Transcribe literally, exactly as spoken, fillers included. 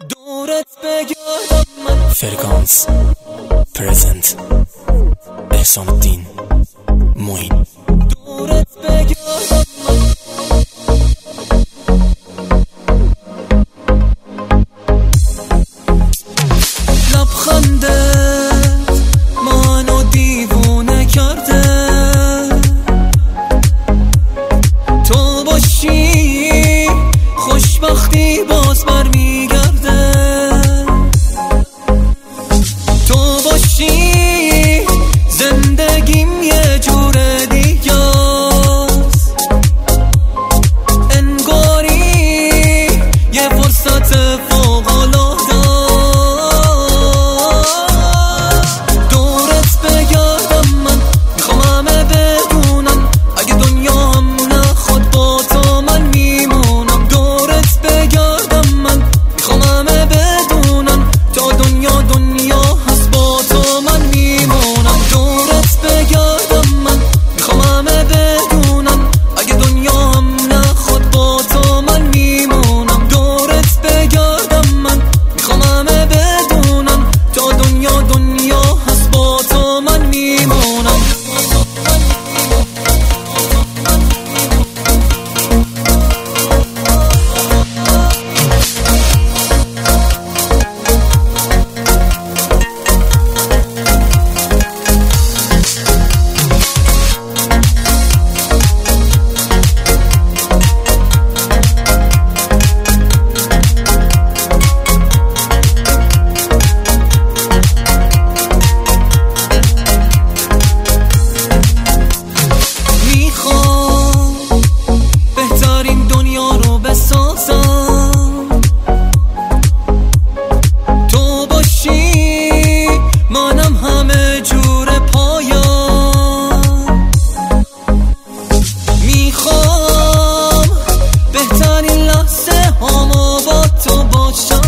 دورت بگردم من. فرکانس پرزنت احسان الدین معین. دورت بگردم من. لبخندت منو دیوونه کرده، تو باشی خوشبختی باز برمیگرده، تو باشی زندگیم یه جور دیگه است، انگاری یه فرصت فوق‌العاده. دورت بگردم من، میخوام همه بدونن اگه دنیا هم نخواد با تو من میمونم. دورت بگردم من، میخوام همه بدونن تا دنیا دنیا هست با تو من میمونم. دورت بگردم من، میخوام همه بدونن اگه دنیا هم نخواد با تو من میمونم. دورت بگردم من، میخوام همه بدونن تا دنیا دنیا هست با تو من میمونم. تو باشی منم همه جور پایم، میخوام بهترین لحظه هامو با تو باشم.